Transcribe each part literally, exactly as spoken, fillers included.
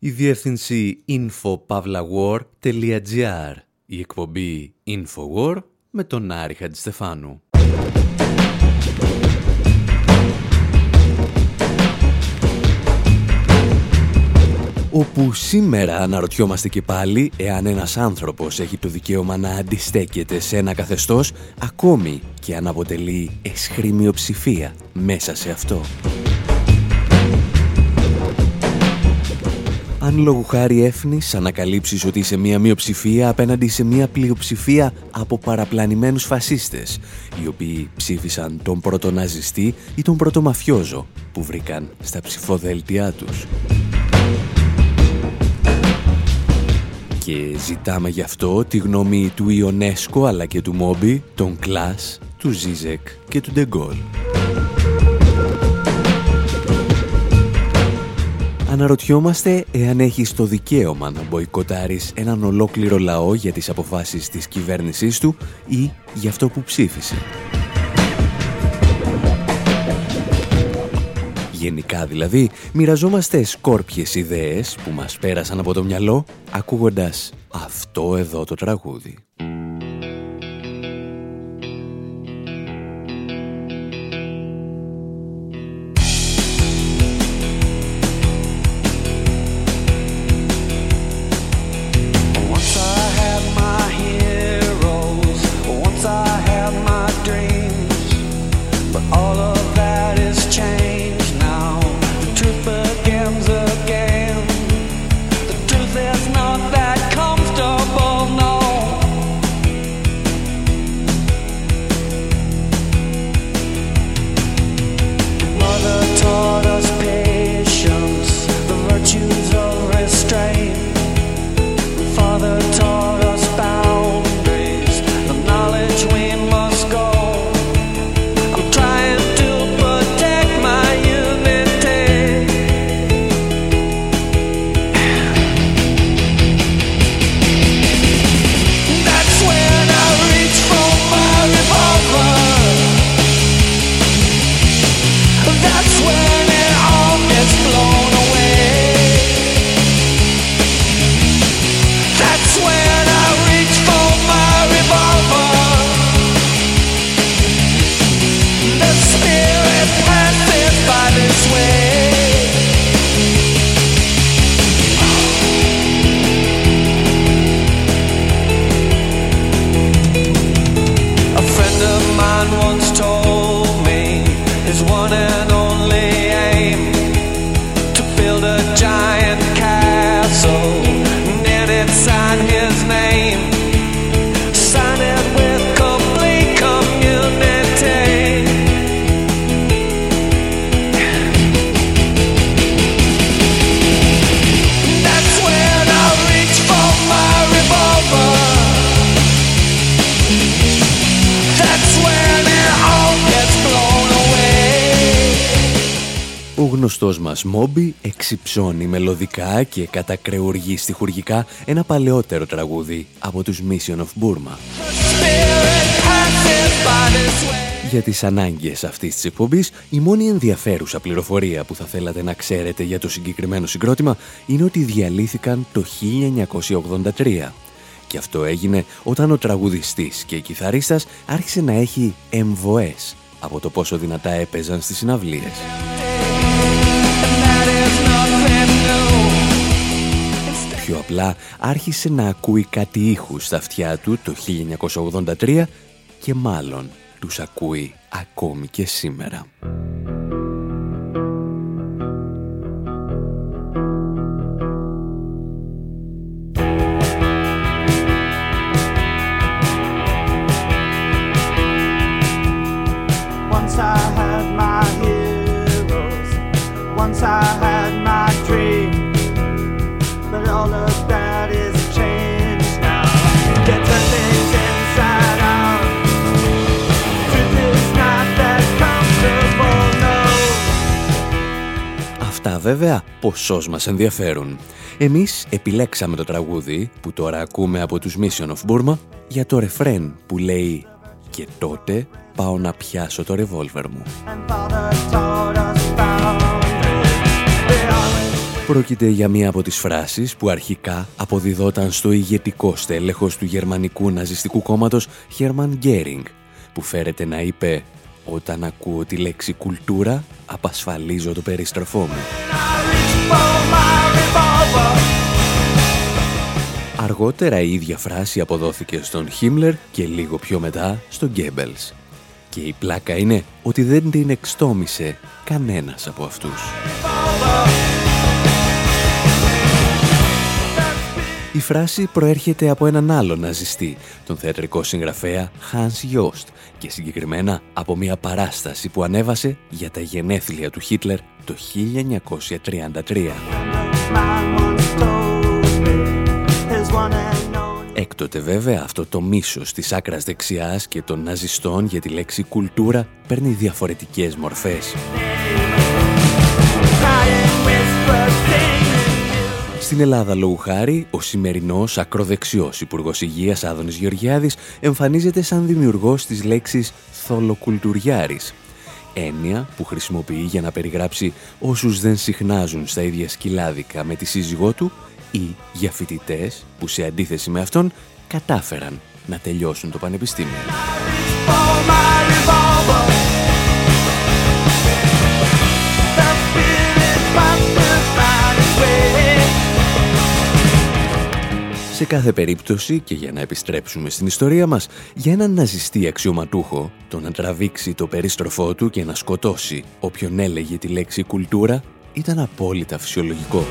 Η διεύθυνση info pavla war τελεία gr. Η εκπομπή InfoWar με τον Άρη Χατζηστεφάνου. Όπου σήμερα αναρωτιόμαστε και πάλι εάν ένας άνθρωπος έχει το δικαίωμα να αντιστέκεται σε ένα καθεστώς, ακόμη και αν αποτελεί αισχρή μειοψηφία μέσα σε αυτό. Αν λόγου χάρη έφνης ανακαλύψεις ότι είσαι μία μειοψηφία απέναντι σε μία πλειοψηφία από παραπλανημένους φασίστες, οι οποίοι ψήφισαν τον πρώτο ναζιστή ή τον πρώτο μαφιόζο που βρήκαν στα ψηφοδέλτια τους. Και ζητάμε γι' αυτό τη γνώμη του Ιονέσκο αλλά και του Μόμπι, των Κλάς, του Ζίζεκ και του Ντεγκόλ. Αναρωτιόμαστε εάν έχεις το δικαίωμα να μποϊκοτάρεις έναν ολόκληρο λαό για τις αποφάσεις της κυβέρνησής του ή για αυτό που ψήφισε. Γενικά δηλαδή, μοιραζόμαστε σκόρπιες ιδέες που μας πέρασαν από το μυαλό ακούγοντας αυτό εδώ το τραγούδι. Ο γνωστός μας Μόμπι εξυψώνει μελωδικά και κατακρεουργεί στιχουργικά ένα παλαιότερο τραγούδι από τους Mission of Burma. Για τις ανάγκες αυτής της εκπομπής, η μόνη ενδιαφέρουσα πληροφορία που θα θέλατε να ξέρετε για το συγκεκριμένο συγκρότημα είναι ότι διαλύθηκαν το χίλια εννιακόσια ογδόντα τρία. Και αυτό έγινε όταν ο τραγουδιστής και κιθαρίστας άρχισε να έχει εμβοές από το πόσο δυνατά έπαιζαν στις συναυλίες. Πιο απλά άρχισε να ακούει κάτι ήχους στα αυτιά του το χίλια εννιακόσια ογδόντα τρία και μάλλον τους ακούει ακόμη και σήμερα. Once I had my heroes, once I had my dream, but all of that is changed now. They turn things inside out. Truth is not that comfortable, no. Αυτά βέβαια ποσός μας ενδιαφέρουν. Εμείς επιλέξαμε το τραγούδι που τώρα ακούμε από τους Mission of Burma για το ρεφρέν που λέει «Και τότε πάω να πιάσω το ρεβόλβερ μου». Πρόκειται για μία από τις φράσεις που αρχικά αποδιδόταν στο ηγετικό στέλεχος του γερμανικού ναζιστικού κόμματος Χέρμαν Γκέρινγκ, που φέρεται να είπε «Όταν ακούω τη λέξη κουλτούρα, απασφαλίζω το περίστροφό μου». Αργότερα η ίδια φράση αποδόθηκε στον Χίμλερ και λίγο πιο μετά στον Γκέμπελς. Και η πλάκα είναι ότι δεν την εξτόμησε κανένας από αυτούς. Η φράση προέρχεται από έναν άλλο ναζιστή, τον θεατρικό συγγραφέα Hans Jost, και συγκεκριμένα από μια παράσταση που ανέβασε για τα γενέθλια του Χίτλερ το χίλια εννιακόσια τριάντα τρία. Έκτοτε βέβαια αυτό το μίσος της άκρας δεξιάς και των ναζιστών για τη λέξη κουλτούρα παίρνει διαφορετικές μορφές. Στην Ελλάδα, λόγου χάρη, ο σημερινός ακροδεξιός Υπουργός Υγείας Άδωνης Γεωργιάδης εμφανίζεται σαν δημιουργός της λέξης θολοκουλτουριάρης, έννοια που χρησιμοποιεί για να περιγράψει όσους δεν συχνάζουν στα ίδια σκυλάδικα με τη σύζυγό του ή για φοιτητές που σε αντίθεση με αυτόν κατάφεραν να τελειώσουν το πανεπιστήμιο. Σε κάθε περίπτωση, και για να επιστρέψουμε στην ιστορία μας, για έναν ναζιστή αξιωματούχο, το να τραβήξει το περίστροφό του και να σκοτώσει όποιον έλεγε τη λέξη κουλτούρα ήταν απόλυτα φυσιολογικό.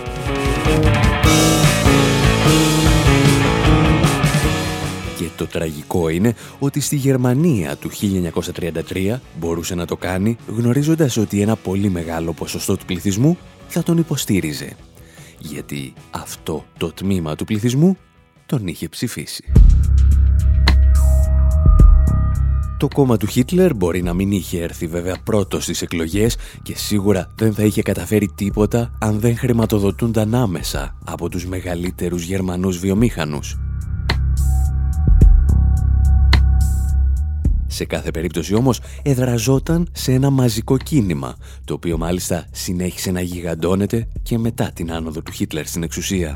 Και το τραγικό είναι ότι στη Γερμανία του χίλια εννιακόσια τριάντα τρία μπορούσε να το κάνει γνωρίζοντας ότι ένα πολύ μεγάλο ποσοστό του πληθυσμού θα τον υποστήριζε. Γιατί αυτό το τμήμα του πληθυσμού τον είχε ψηφίσει. Το κόμμα του Χίτλερ μπορεί να μην είχε έρθει βέβαια πρώτο στις εκλογές και σίγουρα δεν θα είχε καταφέρει τίποτα αν δεν χρηματοδοτούνταν άμεσα από τους μεγαλύτερους Γερμανούς βιομήχανους. Σε κάθε περίπτωση όμως εδραζόταν σε ένα μαζικό κίνημα, το οποίο μάλιστα συνέχισε να γιγαντώνεται και μετά την άνοδο του Χίτλερ στην εξουσία.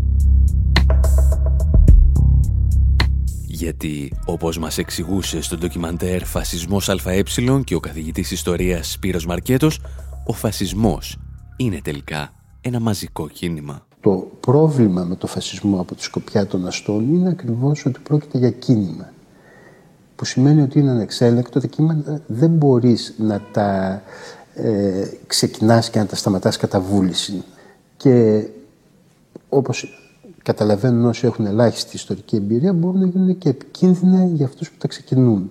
Γιατί, όπως μας εξηγούσε στο ντοκιμαντέρ «Φασισμός ΑΕ» και ο καθηγητής ιστορίας Σπύρος Μαρκέτος, ο φασισμός είναι τελικά ένα μαζικό κίνημα. Το πρόβλημα με το φασισμό από τη σκοπιά των αστών είναι ακριβώς ότι πρόκειται για κίνημα, που σημαίνει ότι είναι ανεξέλεκτο. Τα κύματα δεν μπορείς να τα ε, ξεκινάς και να τα σταματάς κατά βούληση. Και όπως καταλαβαίνουν όσοι έχουν ελάχιστη ιστορική εμπειρία, μπορούν να γίνουν και επικίνδυνα για αυτούς που τα ξεκινούν.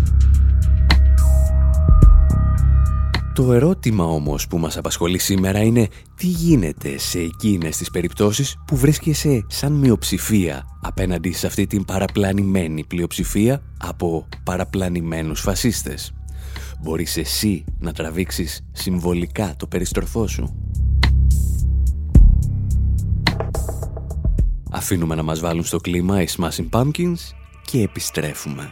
Το ερώτημα όμως που μας απασχολεί σήμερα είναι τι γίνεται σε εκείνες τις περιπτώσεις που βρίσκεσαι σαν μειοψηφία απέναντι σε αυτή την παραπλανημένη πλειοψηφία από παραπλανημένους φασίστες. Μπορείς εσύ να τραβήξεις συμβολικά το περιστροφό σου? Αφήνουμε να μας βάλουν στο κλίμα οι Smashing Pumpkins και επιστρέφουμε.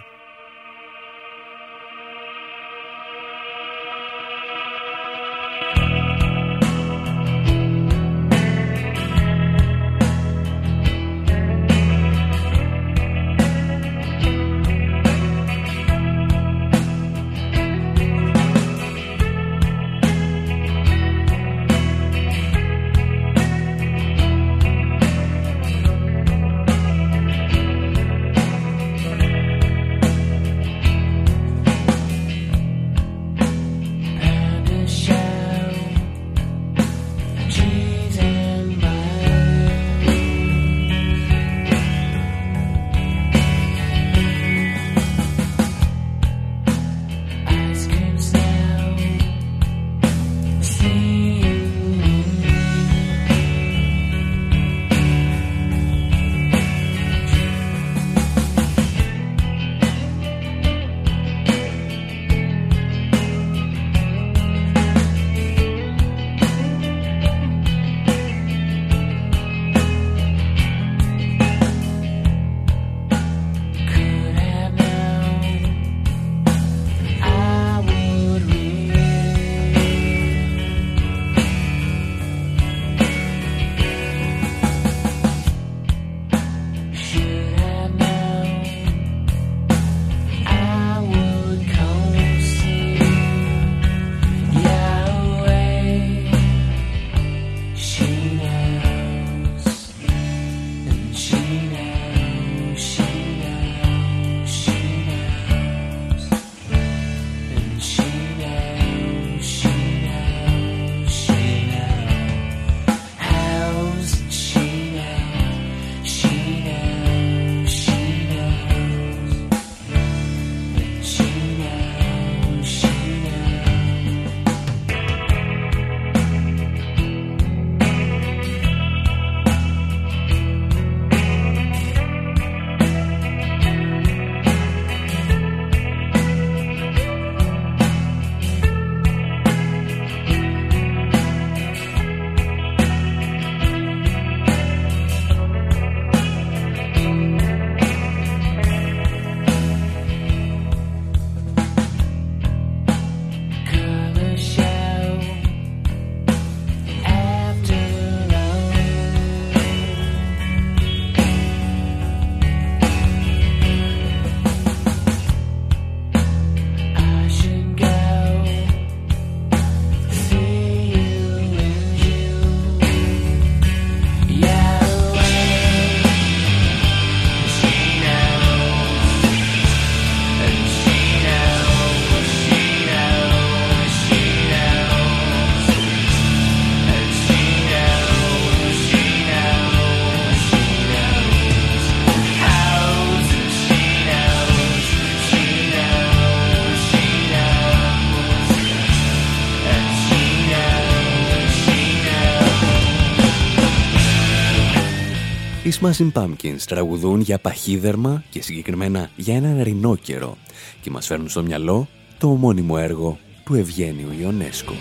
Οι Smashing Pumpkins τραγουδούν για παχύδερμα και συγκεκριμένα για έναν ρινόκερο και μας φέρνουν στο μυαλό το ομώνυμο έργο του Ευγένιου Ιονέσκο.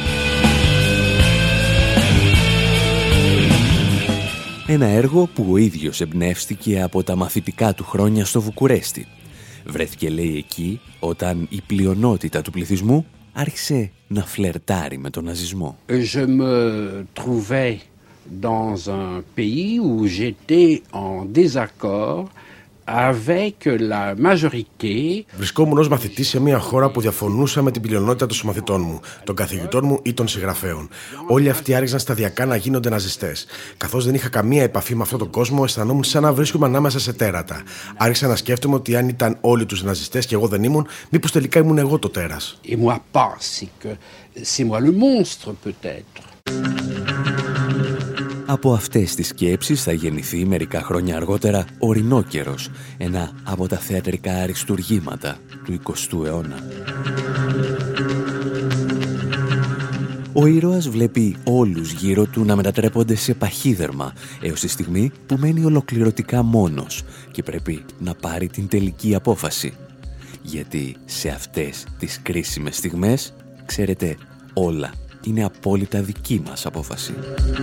Ένα έργο που ο ίδιος εμπνεύστηκε από τα μαθητικά του χρόνια στο Βουκουρέστι. Βρέθηκε, λέει, εκεί όταν η πλειονότητα του πληθυσμού άρχισε να φλερτάρει με τον ναζισμό. Je me trouvais dans un pays où j'étais en désaccord avec la majorité. Βρισκόμουν ως μαθητής σε μια χώρα που διαφωνούσα με την πλειονότητα των συμμαθητών μου, των καθηγητών μου ή των συγγραφέων. Όλοι αυτοί άρχισαν σταδιακά να γίνονται ναζιστές. Καθώς δεν είχα καμία επαφή με αυτόν τον κόσμο, αισθανόμουν σαν να βρίσκομαι ανάμεσα σε τέρατα. Άρχισα να σκέφτομαι ότι αν ήταν όλοι τους ναζιστές και εγώ δεν ήμουν, μήπως τελικά ήμουν εγώ το τέρας. Et moi pas, c'est que c'est moi le monstre peut-être. Από αυτές τις σκέψεις θα γεννηθεί μερικά χρόνια αργότερα ο Ρινόκερος, ένα από τα θεατρικά αριστουργήματα του εικοστού αιώνα. Ο ήρωας βλέπει όλους γύρω του να μετατρέπονται σε παχύδερμα, έως τη στιγμή που μένει ολοκληρωτικά μόνος και πρέπει να πάρει την τελική απόφαση. Γιατί σε αυτές τις κρίσιμες στιγμές, ξέρετε, όλα είναι απόλυτα δική μας απόφαση.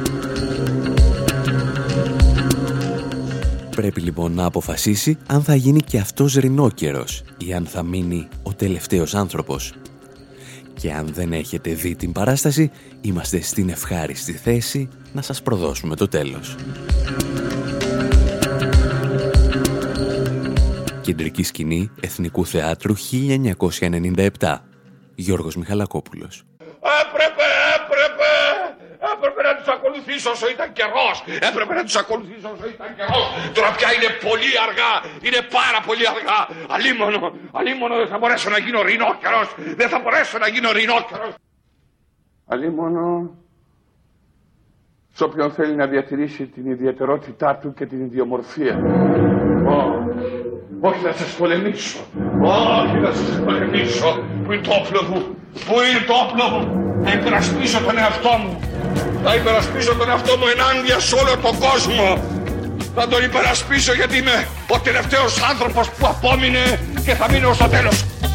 Πρέπει λοιπόν να αποφασίσει αν θα γίνει και αυτός ρινόκερος ή αν θα μείνει ο τελευταίος άνθρωπος. Και αν δεν έχετε δει την παράσταση, είμαστε στην ευχάριστη θέση να σας προδώσουμε το τέλος. Κεντρική σκηνή Εθνικού Θεάτρου χίλια εννιακόσια ενενήντα επτά. Γιώργος Μιχαλακόπουλος. Έπρεπε, έπρεπε, έπρεπε να τους ακολουθήσω όσο ήταν καιρός. Έπρεπε να τους ακολουθήσω όσο ήταν καιρός. Τώρα πια είναι πολύ αργά, είναι πάρα πολύ αργά. Αλίμονο, αλίμονο δεν θα μπορέσω να γίνω ρινόκερος. Δεν θα μπορέσω να γίνω ρινόκερος. Αλίμονο σε όποιον θέλει να διατηρήσει την ιδιαιτερότητά του και την ιδιομορφία. Όχι να σας πολεμήσω, όχι να σας πολεμήσω. Πού είναι το όπλο μου, πού είναι το όπλο μου. Θα υπερασπίσω τον εαυτό μου. Θα υπερασπίσω τον εαυτό μου ενάντια σε όλο τον κόσμο. Θα τον υπερασπίσω γιατί είμαι ο τελευταίος άνθρωπος που απόμεινε και θα μείνω στο τέλος.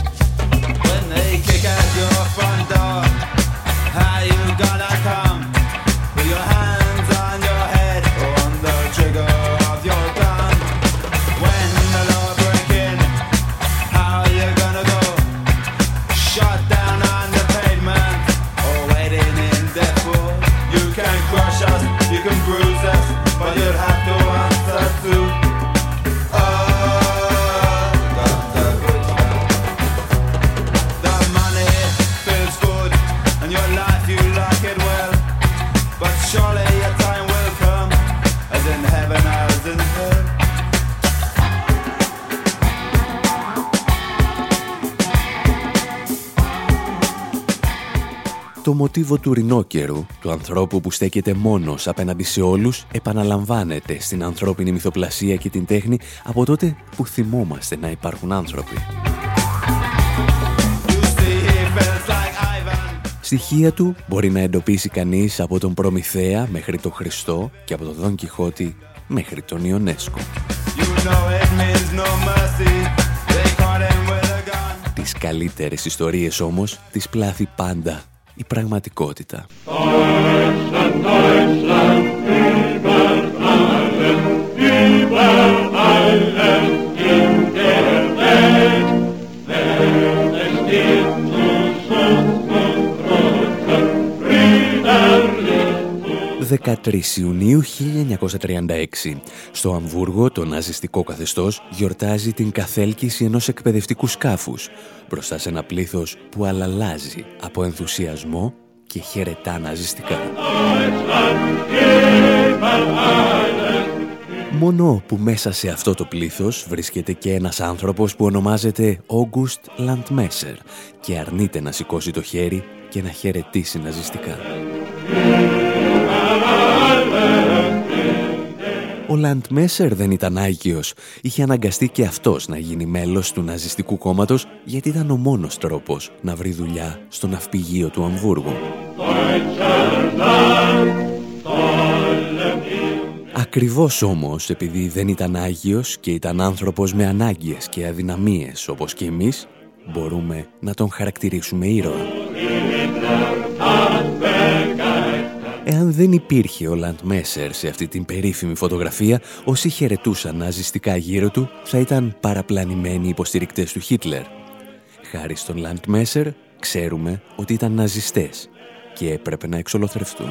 Το μοτίβο του ρινόκερου, του ανθρώπου που στέκεται μόνος απέναντι σε όλους, επαναλαμβάνεται στην ανθρώπινη μυθοπλασία και την τέχνη από τότε που θυμόμαστε να υπάρχουν άνθρωποι. Στοιχεία του μπορεί να εντοπίσει κανείς από τον Προμηθέα μέχρι τον Χριστό και από τον Δον Κιχώτη μέχρι τον Ιονέσκο. Τις καλύτερες ιστορίες όμως τις πλάθει πάντα η πραγματικότητα. Deutschland, Deutschland, über alles, über alles in der Welt. Werde steht zu Schutz und Trotzen, brüderlich. δεκατρείς Ιουνίου χίλια εννιακόσια τριάντα έξι. Στο Αμβούργο το ναζιστικό καθεστώς γιορτάζει την καθέλκυση ενός εκπαιδευτικού σκάφους μπροστά σε ένα πλήθος που αλλαλάζει από ενθουσιασμό και χαιρετά ναζιστικά. Μόνο που μέσα σε αυτό το πλήθος βρίσκεται και ένας άνθρωπος που ονομάζεται August Landmesser και αρνείται να σηκώσει το χέρι και να χαιρετήσει ναζιστικά. Ο Λαντμέσερ δεν ήταν άγιος. Είχε αναγκαστεί και αυτός να γίνει μέλος του ναζιστικού κόμματος γιατί ήταν ο μόνος τρόπος να βρει δουλειά στο ναυπηγείο του Αμβούργου. Ακριβώς όμως επειδή δεν ήταν Άγιος και ήταν άνθρωπος με ανάγκες και αδυναμίες όπως και εμείς, μπορούμε να τον χαρακτηρίσουμε ήρωα. Εάν δεν υπήρχε ο Λαντ Μέσερ σε αυτή την περίφημη φωτογραφία, όσοι χαιρετούσαν ναζιστικά γύρω του θα ήταν παραπλανημένοι υποστηρικτές του Χίτλερ. Χάρη στον Λαντ Μέσερ ξέρουμε ότι ήταν ναζιστές και έπρεπε να εξολοθρευτούν.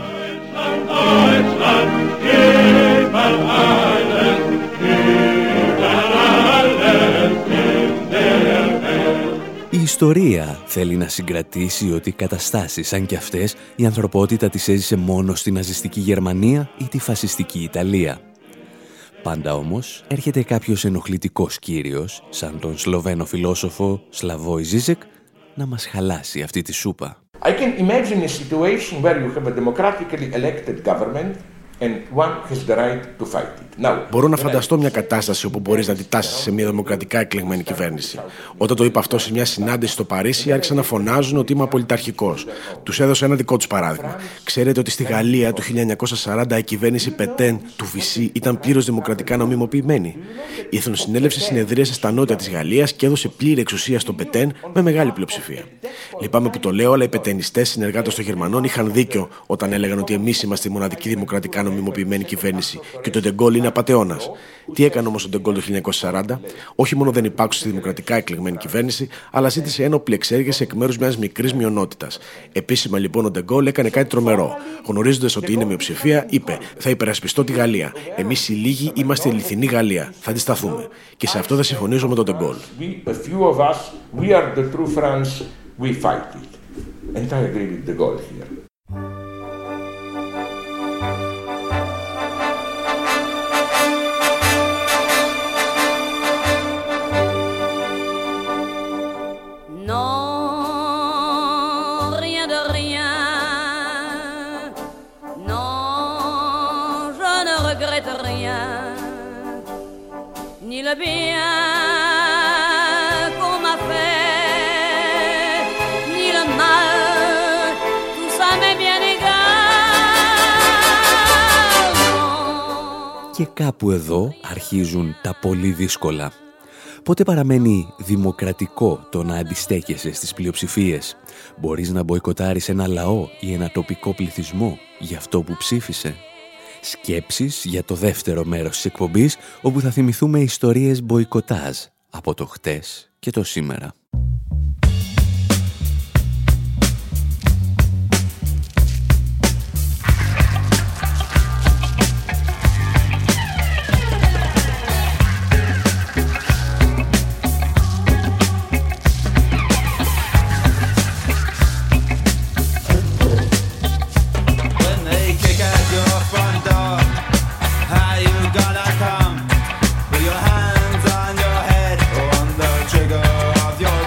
Η ιστορία θέλει να συγκρατήσει ότι καταστάσεις σαν κι αυτές η ανθρωπότητα τις έζησε μόνο στη ναζιστική Γερμανία ή τη φασιστική Ιταλία. Πάντα όμως έρχεται κάποιος ενοχλητικός κύριος, σαν τον Σλοβαίνο φιλόσοφο Σλαβόι Ζίζεκ, να μας χαλάσει αυτή τη σούπα. I can imagine a situation where you have a democratically elected government and one has the right to fight it. Now, μπορώ να φανταστώ μια κατάσταση όπου μπορείς να αντιτάσεις σε μια δημοκρατικά εκλεγμένη κυβέρνηση. Όταν το είπα αυτό σε μια συνάντηση στο Παρίσι, άρχισαν να φωνάζουν ότι είμαι απολυταρχικός. Τους έδωσα ένα δικό τους παράδειγμα. Ξέρετε ότι στη Γαλλία του χίλια εννιακόσια σαράντα η κυβέρνηση Πετέν του Βυσί ήταν πλήρως δημοκρατικά νομιμοποιημένη. Η Εθνοσυνέλευση συνεδρίασε στα νότια της Γαλλίας και έδωσε πλήρη εξουσία στον Πετέν με μεγάλη πλειοψηφία. Λυπάμαι που το λέω, αλλά οι πετενιστές συνεργάτες των Γερμανών είχαν δίκιο όταν έλεγαν ότι εμείς είμαστε η μοναδική δημοκρατικά νομιμοποιημένη κυβέρνηση και ότι ο Ντεγκόλ είναι απατεώνας. Τι έκανε όμως ο Ντεγκόλ το χίλια εννιακόσια σαράντα? Όχι μόνο δεν υπάκουσε στη δημοκρατικά εκλεγμένη κυβέρνηση, αλλά ζήτησε ένοπλη εξέργεια εκ μέρους μιας μικρής μειονότητας. Επίσημα λοιπόν ο Ντεγκόλ έκανε κάτι τρομερό. Γνωρίζοντας ότι είναι μειοψηφία, είπε: θα υπερασπιστώ τη Γαλλία. Εμείς οι λίγοι είμαστε η αληθινή Γαλλία. Θα αντισταθούμε. Και σε αυτό θα συμφωνήσω με τον Ντεγκόλ. Le bien qu'on m'a fait, ni le mal, tout ça m'est bien égal. Και κάπου εδώ αρχίζουν τα πολύ δύσκολα. Πότε παραμένει δημοκρατικό το να αντιστέκεσαι στις πλειοψηφίες? Μπορείς να μποϊκοτάρεις ένα λαό ή ένα τοπικό πληθυσμό για αυτό που ψήφισε? Σκέψεις για το δεύτερο μέρος της εκπομπής, όπου θα θυμηθούμε ιστορίες μποϊκοτάζ από το χτες και το σήμερα. Your hands on your head, on the trigger of your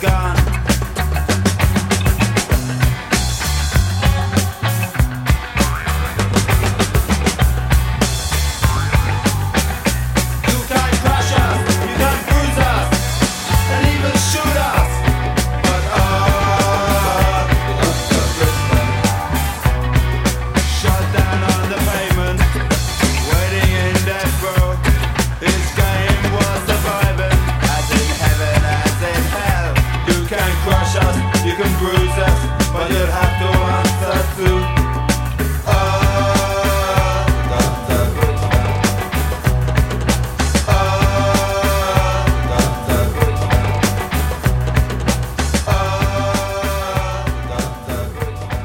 gun. You can't crush us, you can't bruise us, and even shoot us. But oh, Doctor Brisbane, shot down on the pavement, waiting in death row. His game was surviving, as in heaven, as in hell. You can crush us, you can bruise us, but you'll have to answer to. Oh, Doctor Brisbane. Oh, Doctor Brisbane. Oh, Doctor Brisbane.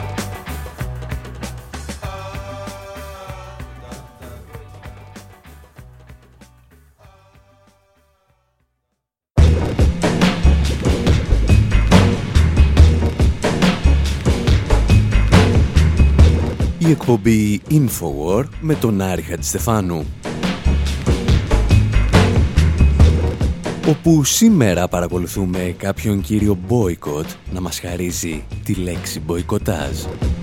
Η εκπομπή Infowar με τον Άρη Χατζηστεφάνου, όπου σήμερα παρακολουθούμε κάποιον κύριο Boycott να μας χαρίζει τη λέξη μποϊκοτάζ.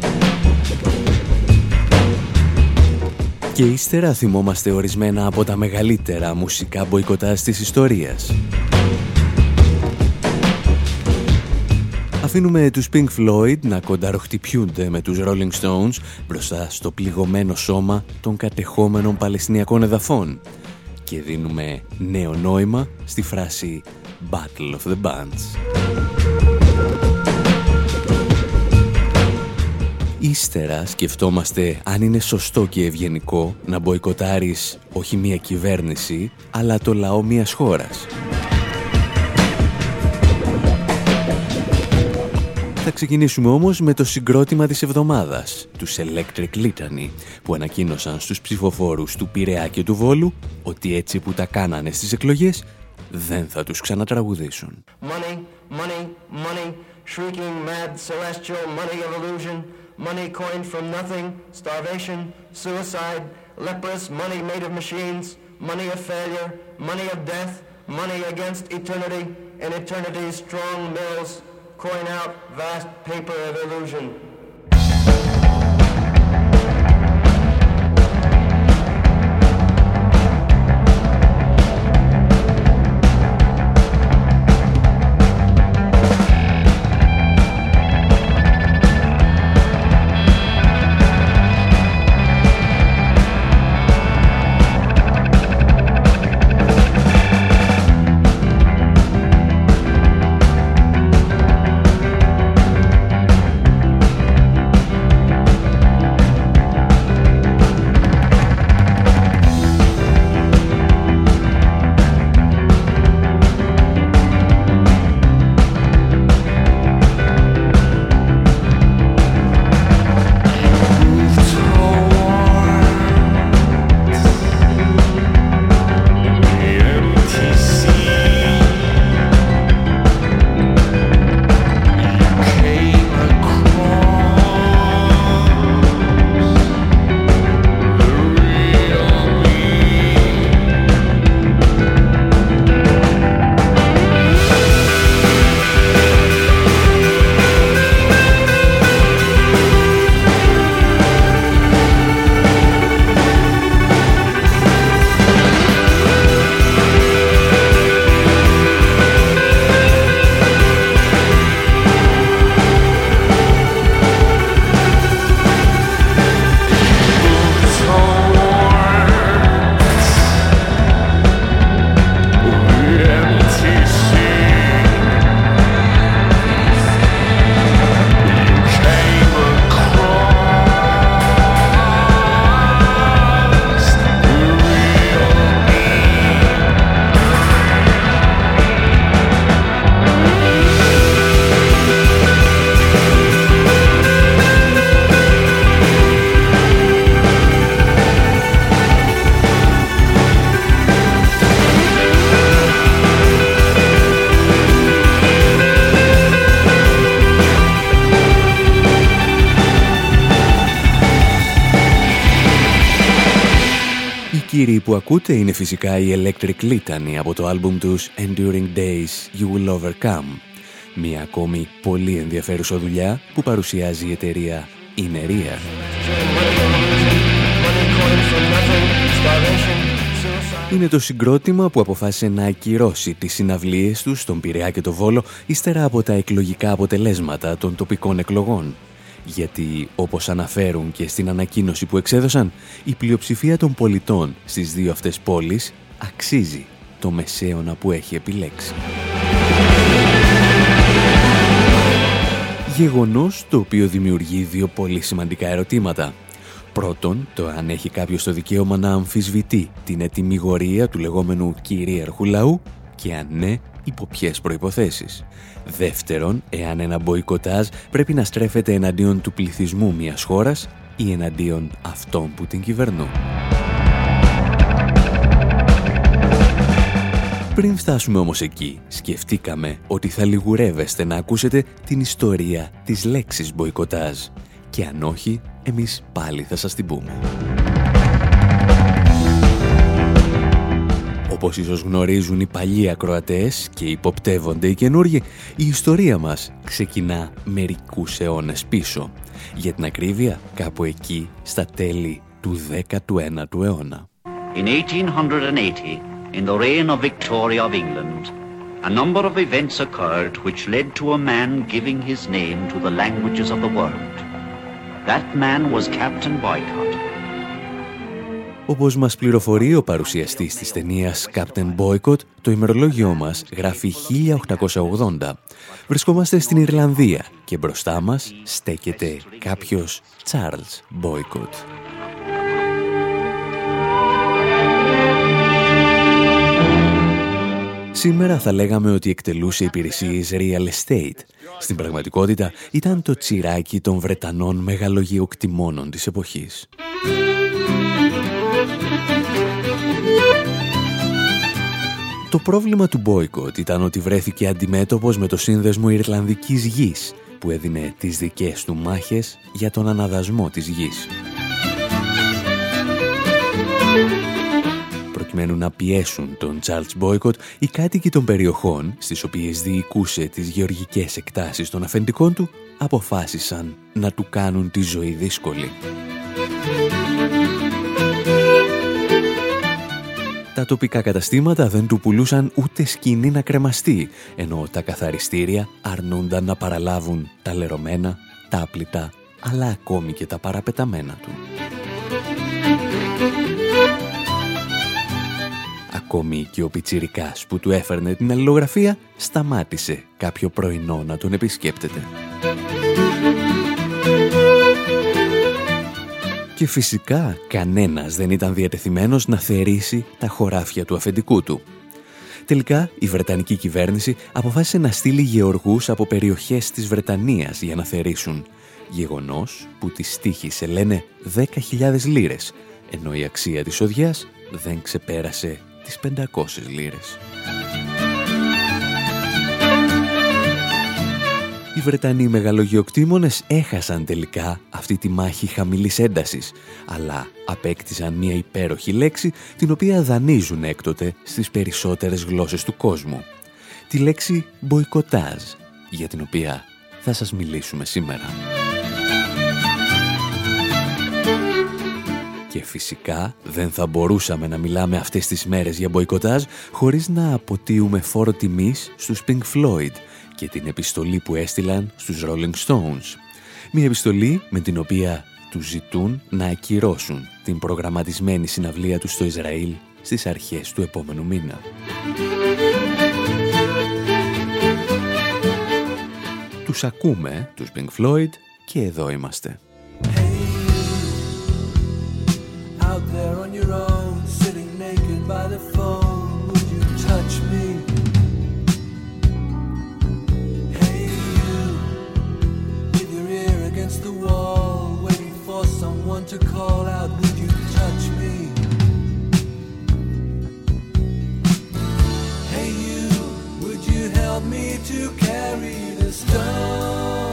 Και ύστερα θυμόμαστε ορισμένα από τα μεγαλύτερα μουσικά μποϊκοτάζ της ιστορίας. Αφήνουμε τους Pink Floyd να κονταροχτυπιούνται με τους Rolling Stones μπροστά στο πληγωμένο σώμα των κατεχόμενων Παλαιστινιακών εδαφών και δίνουμε νέο νόημα στη φράση Battle of the Bands. Ύστερα σκεφτόμαστε αν είναι σωστό και ευγενικό να μποϊκοτάρεις όχι μία κυβέρνηση, αλλά το λαό μίας χώρας. Θα ξεκινήσουμε όμως με το συγκρότημα της εβδομάδας, τους Electric Litany, που ανακοίνωσαν στους ψηφοφόρους του Πειραιά και του Βόλου ότι έτσι που τα κάνανε στις εκλογές δεν θα τους ξανατραγουδήσουν. Money, money, money, shrieking mad celestial money of illusion, money coined from nothing, starvation, suicide, leprous money made of machines, money of failure, money of death, money against eternity, and eternity's strong mills, coin out vast paper of illusion. κύριοι που ακούτε είναι φυσικά οι Electric Litany από το άλμπουμ τους Enduring Days You Will Overcome, Μια ακόμη πολύ ενδιαφέρουσα δουλειά που παρουσιάζει η εταιρεία Ineria. Είναι το συγκρότημα που αποφάσισε να ακυρώσει τις συναυλίες του στον Πειραιά και το Βόλο ύστερα από τα εκλογικά αποτελέσματα των τοπικών εκλογών. Γιατί, όπως αναφέρουν και στην ανακοίνωση που εξέδωσαν, η πλειοψηφία των πολιτών στις δύο αυτές πόλεις αξίζει το μεσαίωνα που έχει επιλέξει. Γεγονός το οποίο δημιουργεί δύο πολύ σημαντικά ερωτήματα. Πρώτον, το αν έχει κάποιος το δικαίωμα να αμφισβητεί την ετυμηγορία του λεγόμενου κυρίαρχου λαού και αν ναι, υπό ποιες προϋποθέσεις. Δεύτερον, εάν ένα μποϊκοτάζ πρέπει να στρέφεται εναντίον του πληθυσμού μιας χώρας ή εναντίον αυτών που την κυβερνούν. Πριν φτάσουμε όμως εκεί, σκεφτήκαμε ότι θα λιγουρεύεστε να ακούσετε την ιστορία της λέξης μποϊκοτάζ. Και αν όχι, εμείς πάλι θα σας την πούμε. Όπως ίσως γνωρίζουν οι παλιοί ακροατές και υποπτεύονται οι καινούργοι, η ιστορία μας ξεκινά μερικούς αιώνες πίσω. Για την ακρίβεια, κάπου εκεί, στα τέλη του δέκατου ένατου αιώνα. In eighteen eighty, in the reign of Victoria of England, a number of events occurred which led to a man giving his name to the languages of the world. That man was Captain Boycott. Όπως μας πληροφορεί ο παρουσιαστής της ταινίας Captain Boycott, το ημερολόγιό μας γράφει χίλια οκτακόσια ογδόντα. Βρισκόμαστε στην Ιρλανδία και μπροστά μας στέκεται κάποιος Charles Boycott. Σήμερα θα λέγαμε ότι εκτελούσε υπηρεσίες real estate. Στην πραγματικότητα ήταν το τσιράκι των Βρετανών μεγαλογιοκτημόνων της εποχής. Το πρόβλημα του Boycott ήταν ότι βρέθηκε αντιμέτωπος με το σύνδεσμο Ιρλανδικής γης, που έδινε τις δικές του μάχες για τον αναδασμό της γης. Προκειμένου να πιέσουν τον Charles Boycott, οι κάτοικοι των περιοχών, στις οποίες διοικούσε τις γεωργικές εκτάσεις των αφεντικών του, αποφάσισαν να του κάνουν τη ζωή δύσκολη. Τα τοπικά καταστήματα δεν του πουλούσαν ούτε σκοινή να κρεμαστεί, ενώ τα καθαριστήρια αρνούνταν να παραλάβουν τα λερωμένα, τα άπλυτα, αλλά ακόμη και τα παραπεταμένα του. Ακόμη και ο πιτσιρικάς που του έφερνε την αλληλογραφία σταμάτησε κάποιο πρωινό να τον επισκέπτεται. Και φυσικά κανένας δεν ήταν διατεθειμένος να θερήσει τα χωράφια του αφεντικού του. Τελικά η Βρετανική κυβέρνηση αποφάσισε να στείλει γεωργούς από περιοχές της Βρετανίας για να θερήσουν. Γεγονός που της στοίχησε, λένε, δέκα χιλιάδες λίρες, ενώ η αξία της οδιάς δεν ξεπέρασε τις πεντακόσιες λίρες. Οι Βρετανοί μεγαλογεωκτήμονες έχασαν τελικά αυτή τη μάχη χαμηλής έντασης, αλλά απέκτησαν μια υπέροχη λέξη την οποία δανείζουν έκτοτε στις περισσότερες γλώσσες του κόσμου. Τη λέξη μποϊκοτάζ, για την οποία θα σας μιλήσουμε σήμερα. Και φυσικά δεν θα μπορούσαμε να μιλάμε αυτές τις μέρες για μποϊκοτάζ χωρίς να αποτείουμε φόρο τιμής στους Pink Floyd και την επιστολή που έστειλαν στους Rolling Stones. Μια επιστολή με την οποία τους ζητούν να ακυρώσουν την προγραμματισμένη συναυλία τους στο Ισραήλ στις αρχές του επόμενου μήνα. Τους ακούμε, τους Pink Floyd, και εδώ είμαστε. Out there on your own, sitting naked by the phone, would you touch me? Hey you, with your ear against the wall, waiting for someone to call out, would you touch me? Hey you, would you help me to carry the stone?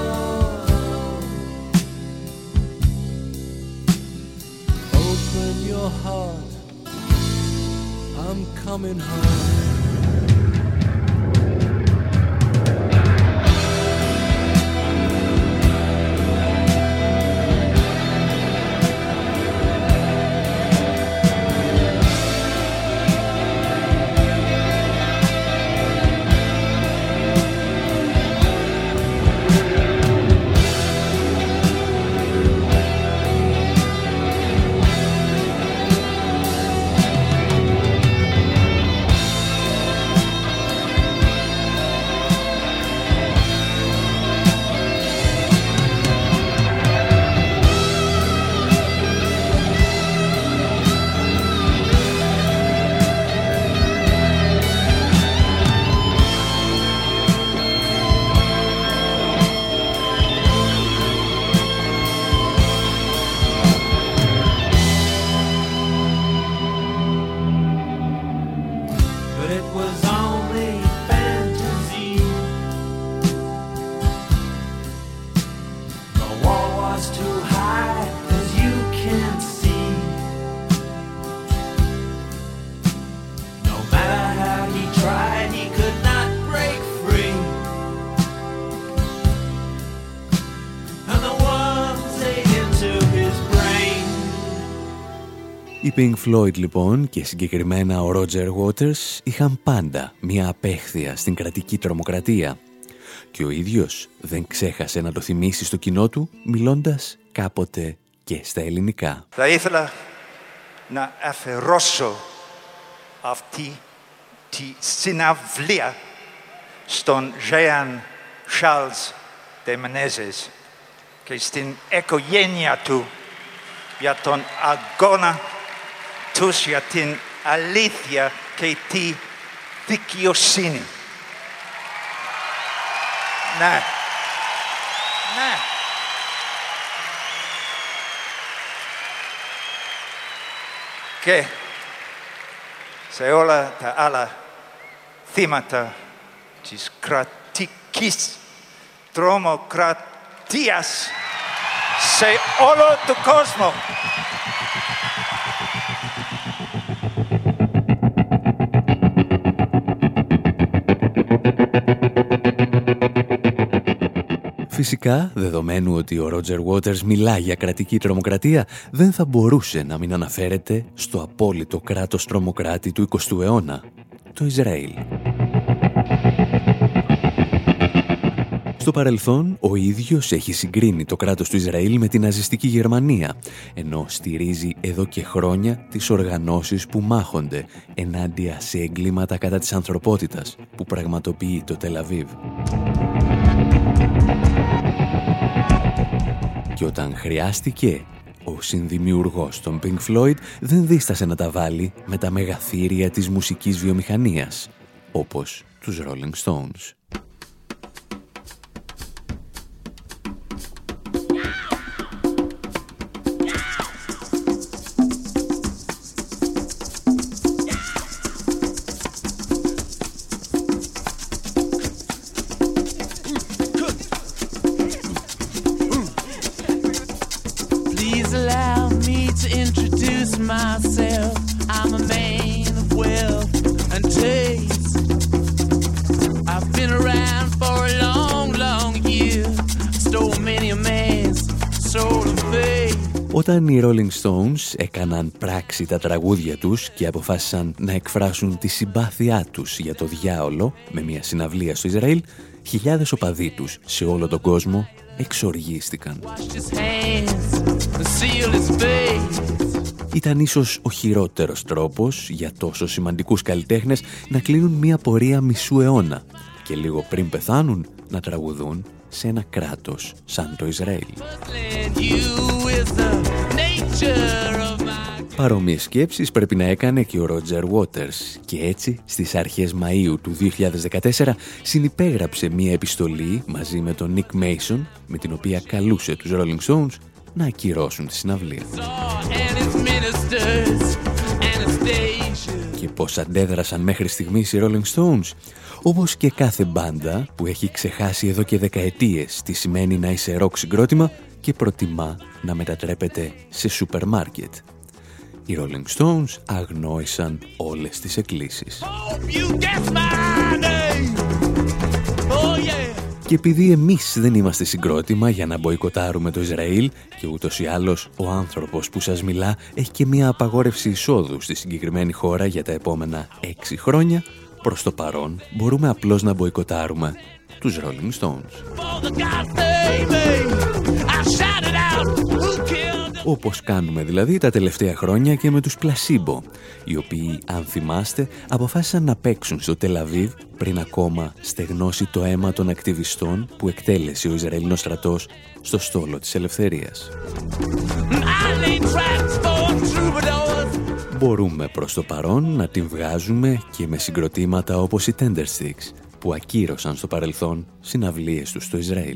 Open your heart, I'm coming home. Οι Pink Floyd λοιπόν και συγκεκριμένα ο Roger Waters είχαν πάντα μία απέχθεια στην κρατική τρομοκρατία και ο ίδιος δεν ξέχασε να το θυμίσει στο κοινό του μιλώντας κάποτε και στα ελληνικά. Θα ήθελα να αφιερώσω αυτή τη συναυλία στον Jean Charles de Menezes και στην οικογένεια του για τον αγώνα τους για την αλήθεια και τη δικαιοσύνη. Ναι. Ναι. Και σε όλα τα άλλα θύματα της κρατικής τρομοκρατίας σε όλο τον κόσμο. Φυσικά, δεδομένου ότι ο Roger Waters μιλά για κρατική τρομοκρατία, δεν θα μπορούσε να μην αναφέρεται στο απόλυτο κράτος τρομοκράτη του εικοστού αιώνα, το Ισραήλ. Στο παρελθόν, ο ίδιος έχει συγκρίνει το κράτος του Ισραήλ με την ναζιστική Γερμανία, ενώ στηρίζει εδώ και χρόνια τις οργανώσεις που μάχονται ενάντια σε εγκλήματα κατά της ανθρωπότητας που πραγματοποιεί το Τελ Αβίβ. Και όταν χρειάστηκε, ο συνδημιουργός των Pink Floyd δεν δίστασε να τα βάλει με τα μεγαθύρια της μουσικής βιομηχανίας, όπως τους Rolling Stones. Όταν οι Rolling Stones έκαναν πράξη τα τραγούδια τους και αποφάσισαν να εκφράσουν τη συμπάθειά τους για το διάολο με μια συναυλία στο Ισραήλ, χιλιάδες οπαδοί τους σε όλο τον κόσμο εξοργίστηκαν. Ήταν ίσως ο χειρότερος τρόπος για τόσο σημαντικούς καλλιτέχνες να κλείνουν μια πορεία μισού αιώνα και λίγο πριν πεθάνουν να τραγουδούν σε ένα κράτος σαν το Ισραήλ. Παρόμοιες σκέψεις πρέπει να έκανε και ο Roger Waters και έτσι στις αρχές Μαΐου του δύο χιλιάδες δεκατέσσερα συνυπέγραψε μία επιστολή μαζί με τον Nick Mason με την οποία καλούσε τους Rolling Stones να ακυρώσουν τη συναυλία. Και πώς αντέδρασαν μέχρι στιγμής οι Rolling Stones? Όπως και κάθε μπάντα που έχει ξεχάσει εδώ και δεκαετίες τι σημαίνει να είσαι ροκ συγκρότημα και προτιμά να μετατρέπεται σε σούπερ μάρκετ. Οι Rolling Stones αγνόησαν όλες τις εκκλήσεις. Και επειδή εμείς δεν είμαστε συγκρότημα για να μποϊκοτάρουμε το Ισραήλ και ούτως ή άλλως ο άνθρωπος που σας μιλά έχει και μια απαγόρευση εισόδου στη συγκεκριμένη χώρα για τα επόμενα έξι χρόνια, προς το παρόν μπορούμε απλώς να μποϊκοτάρουμε τους Rolling Stones. Όπως κάνουμε δηλαδή τα τελευταία χρόνια και με τους Placebo, οι οποίοι, αν θυμάστε, αποφάσισαν να παίξουν στο Τελ Αβίβ πριν ακόμα στεγνώσει το αίμα των ακτιβιστών που εκτέλεσε ο Ισραηλινός στρατός στο στόλο της ελευθερίας. Μπορούμε προς το παρόν να την βγάζουμε και με συγκροτήματα όπως οι Tendersticks, που ακύρωσαν στο παρελθόν συναυλίες τους στο Ισραήλ.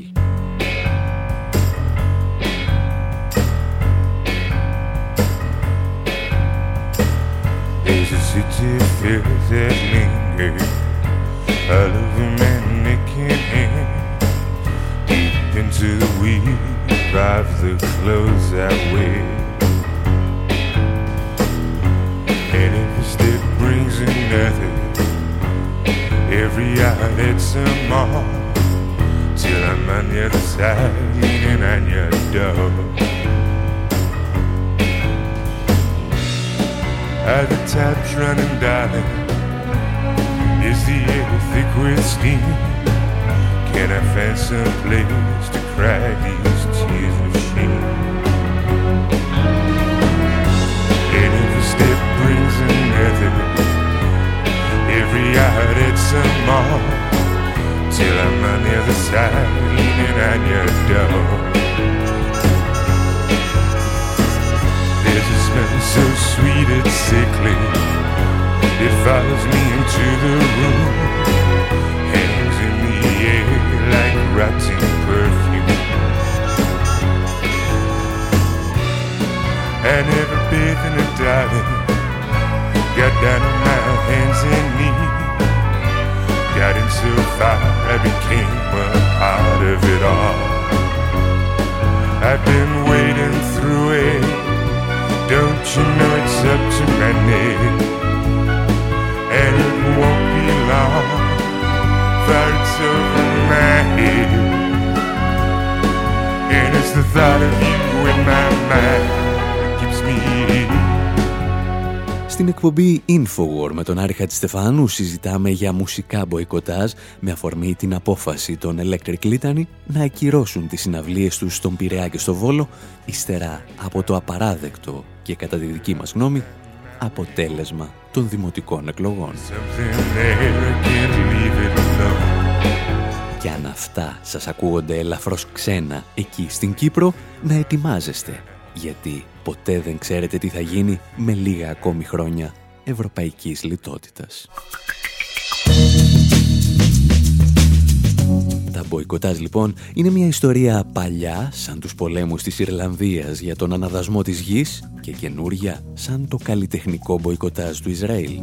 There's a city filled that lingers, all of a mannequin hand, deep into the weave of the clothes I wear. And if it still brings another, every yard it's a mall, till I'm on the other side, leaning on your door. Are the taps running, darling? Is the air thick with steam? Can I find some place to cry these tears of shame? And if a step brings another, every hour it's some more, till I'm on the other side, leaning on your door. There's a smell so sweet it's sickly, it follows me into the room, hangs in the air like rotting perfume. I never bathed in it, darling, got down on my hands and knees, got in so far I became a part of it all. I've been wading through it, don't you know it's up to my neck, and it won't be long for it's over my head, and it's the thought of you in my mind that keeps me here. Στην εκπομπή Infowar με τον Άρη Χατζηστεφάνου συζητάμε για μουσικά μποϊκοτάζ με αφορμή την απόφαση των Electric Litany να ακυρώσουν τις συναυλίες τους στον Πειραιά και στο Βόλο ύστερα από το απαράδεκτο και κατά τη δική μας γνώμη αποτέλεσμα των δημοτικών εκλογών. Και αν αυτά σας ακούγονται ελαφρώς ξένα εκεί στην Κύπρο, να ετοιμάζεστε, γιατί ποτέ δεν ξέρετε τι θα γίνει με λίγα ακόμη χρόνια ευρωπαϊκής λιτότητας. Τα μποϊκοτάζ λοιπόν είναι μια ιστορία παλιά σαν τους πολέμους της Ιρλανδίας για τον αναδασμό της γης και καινούρια σαν το καλλιτεχνικό μποϊκοτάζ του Ισραήλ.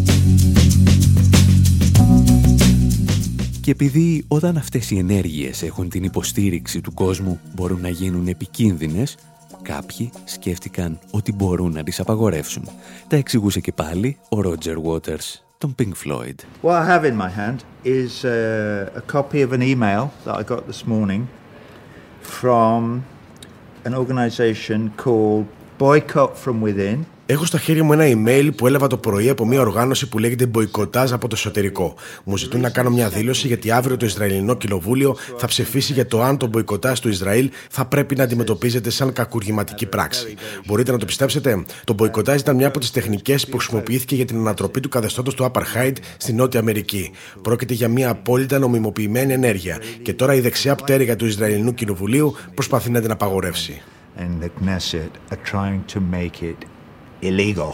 Και επειδή όταν αυτές οι ενέργειες έχουν την υποστήριξη του κόσμου μπορούν να γίνουν επικίνδυνες, κάποιοι σκέφτηκαν ότι μπορούν να τις απαγορεύσουν. Τα εξηγούσε και πάλι ο Roger Waters, τον Pink Floyd. What I have in my hand is a, a copy of an email that I got this morning from an organization called Boycott From Within. Έχω στα χέρια μου ένα email που έλαβα το πρωί από μια οργάνωση που λέγεται μποϊκοτάζ από το εσωτερικό. Μου ζητούν να κάνω μια δήλωση γιατί αύριο το Ισραηλινό Κοινοβούλιο θα ψηφίσει για το αν το μποϊκοτάζ του Ισραήλ θα πρέπει να αντιμετωπίζεται σαν κακουργηματική πράξη. Μπορείτε να το πιστέψετε? Το μποϊκοτάζ ήταν μια από τις τεχνικές που χρησιμοποιήθηκε για την ανατροπή του καθεστώτος του Apartheid στη Νότια Αμερική. Πρόκειται για μια απόλυτα νομιμοποιημένη ενέργεια και τώρα η δεξιά πτέρυγα του Ισραηλινού Κοινοβουλίου προσπαθεί να την απαγορεύσει. And the Knesset are trying to make it illegal.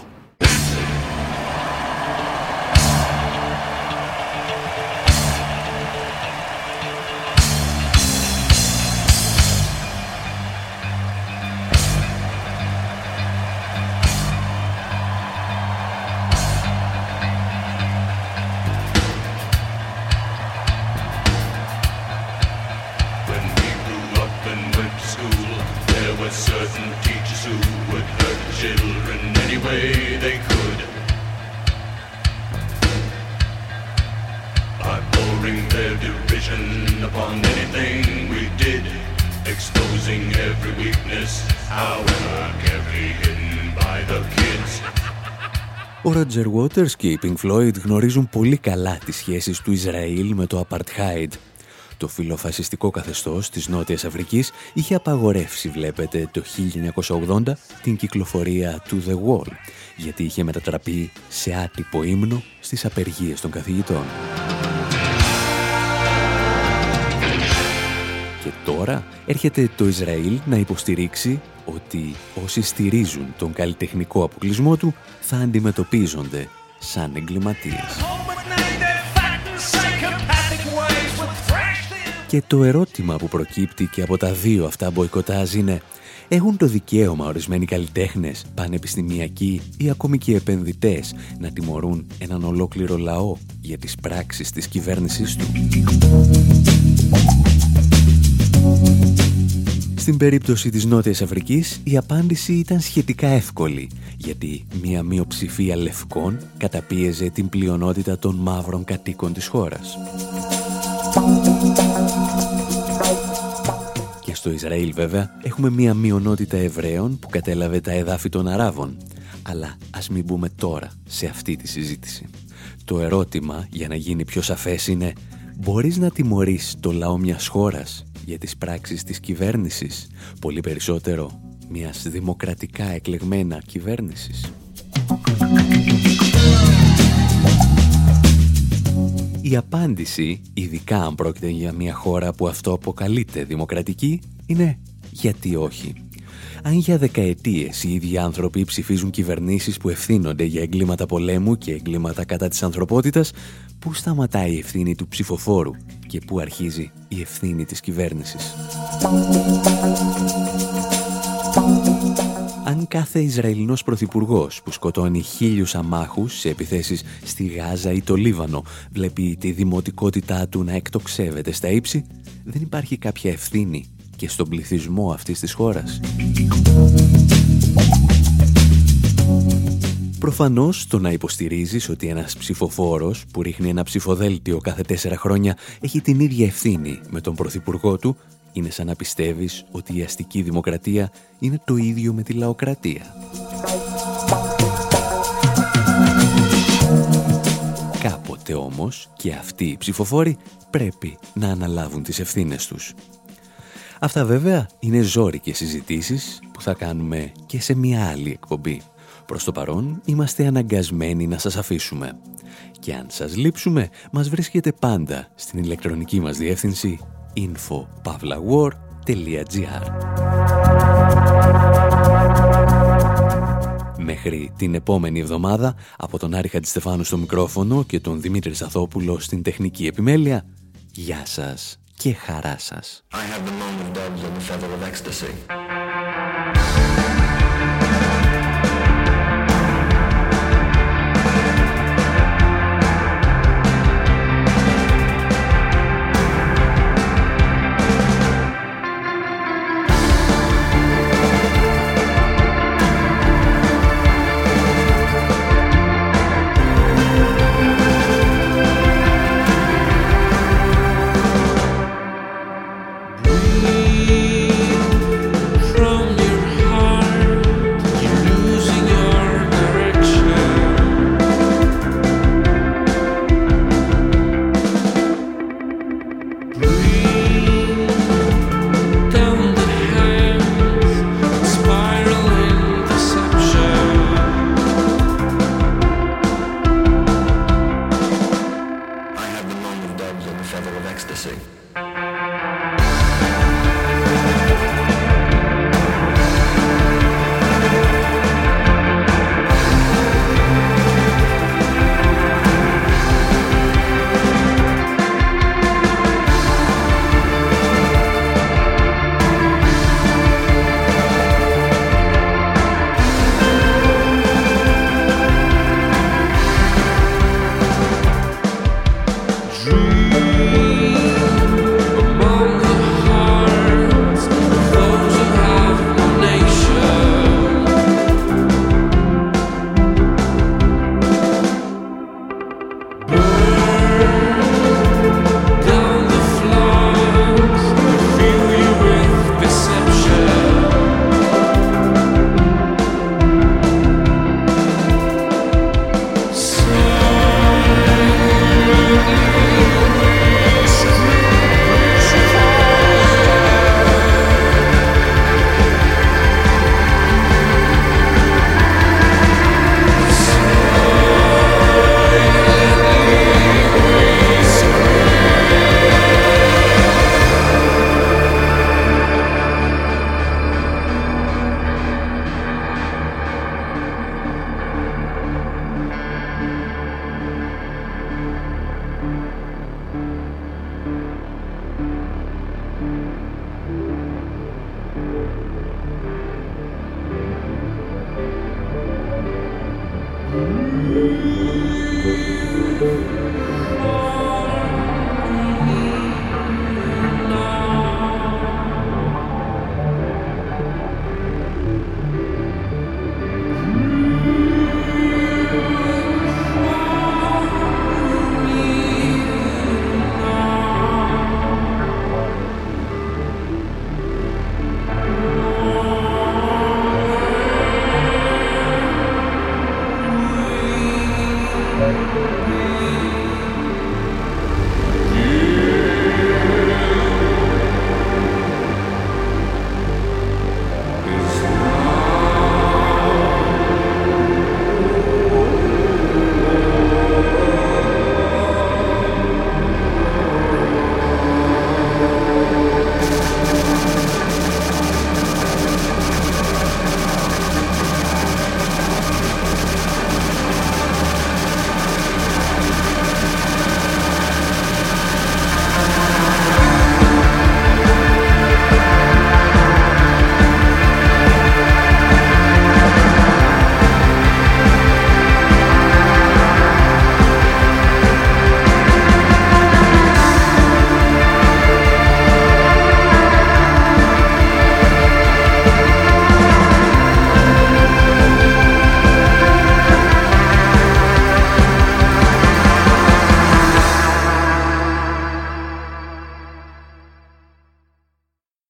Ο Roger Waters και οι Pink Floyd γνωρίζουν πολύ καλά τις σχέσεις του Ισραήλ με το Apartheid. Το φιλοφασιστικό καθεστώς της Νότιας Αφρικής είχε απαγορεύσει, βλέπετε, το χίλια εννιακόσια ογδόντα την κυκλοφορία του The Wall, γιατί είχε μετατραπεί σε άτυπο ύμνο στις απεργίες των καθηγητών. Και τώρα έρχεται το Ισραήλ να υποστηρίξει ότι όσοι στηρίζουν τον καλλιτεχνικό αποκλεισμό του θα αντιμετωπίζονται σαν εγκληματίες. Και το ερώτημα που προκύπτει και από τα δύο αυτά μποϊκοτάζ είναι: έχουν το δικαίωμα ορισμένοι καλλιτέχνες, πανεπιστημιακοί ή ακόμη και επενδυτές να τιμωρούν έναν ολόκληρο λαό για τις πράξεις της κυβέρνησης του? Στην περίπτωση της Νότιας Αφρικής η απάντηση ήταν σχετικά εύκολη, γιατί μια μειοψηφία λευκών καταπίεζε την πλειονότητα των μαύρων κατοίκων της χώρας. Και στο Ισραήλ βέβαια έχουμε μια μειονότητα Εβραίων που κατέλαβε τα εδάφη των Αράβων. Αλλά ας μην μπούμε τώρα σε αυτή τη συζήτηση. Το ερώτημα, για να γίνει πιο σαφές, είναι: μπορείς να τιμωρείς το λαό μιας χώρας για τις πράξεις της κυβέρνησης, πολύ περισσότερο μιας δημοκρατικά εκλεγμένα κυβέρνησης? Η απάντηση, ειδικά αν πρόκειται για μια χώρα που αυτό αποκαλείται δημοκρατική, είναι γιατί όχι. Αν για δεκαετίες οι ίδιοι άνθρωποι ψηφίζουν κυβερνήσεις που ευθύνονται για εγκλήματα πολέμου και εγκλήματα κατά της ανθρωπότητας, πού σταματάει η ευθύνη του ψηφοφόρου και πού αρχίζει η ευθύνη της κυβέρνησης? Αν κάθε Ισραηλινός πρωθυπουργός που σκοτώνει χίλιους αμάχους σε επιθέσεις στη Γάζα ή το Λίβανο βλέπει τη δημοτικότητά του να εκτοξεύεται στα ύψη, δεν υπάρχει κάποια ευθύνη και στον πληθυσμό αυτής της χώρας? Προφανώς το να υποστηρίζεις ότι ένας ψηφοφόρος που ρίχνει ένα ψηφοδέλτιο κάθε τέσσερα χρόνια έχει την ίδια ευθύνη με τον πρωθυπουργό του είναι σαν να πιστεύεις ότι η αστική δημοκρατία είναι το ίδιο με τη λαοκρατία. Κάποτε όμως και αυτοί οι ψηφοφόροι πρέπει να αναλάβουν τις ευθύνες τους. Αυτά βέβαια είναι ζώρικες συζητήσεις που θα κάνουμε και σε μια άλλη εκπομπή. Προς το παρόν είμαστε αναγκασμένοι να σας αφήσουμε. Και αν σας λείψουμε, μας βρίσκεται πάντα στην ηλεκτρονική μας διεύθυνση info pavla war dot gr. Μέχρι την επόμενη εβδομάδα, από τον Άρη Χατζηστεφάνου στο μικρόφωνο και τον Δημήτρη Σαθόπουλο στην τεχνική επιμέλεια, γεια σας και χαρά σας. I have the moment doves and the feather of ecstasy. Feather of ecstasy.